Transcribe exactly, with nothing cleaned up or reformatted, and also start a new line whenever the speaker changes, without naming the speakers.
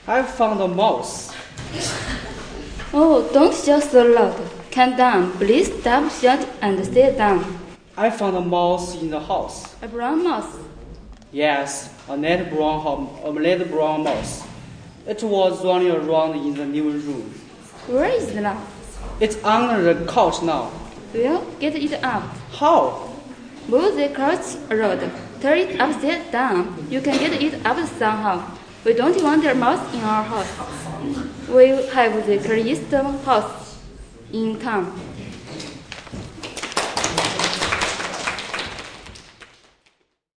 I found a mouse.
Oh, don't shout so loud. Calm down. Please stop shouting and sit down.
I found a mouse in the house.
A brown mouse.
Yes, a net brown, hom- a net brown mouse. It was running around in the living room.
Where is it now?
It's under the couch now.
Well, get it out.
How?
Move the couch around. Turn it upside down. You can get it up somehow. We don't want a mouse in our house. We have the cleanest house in town.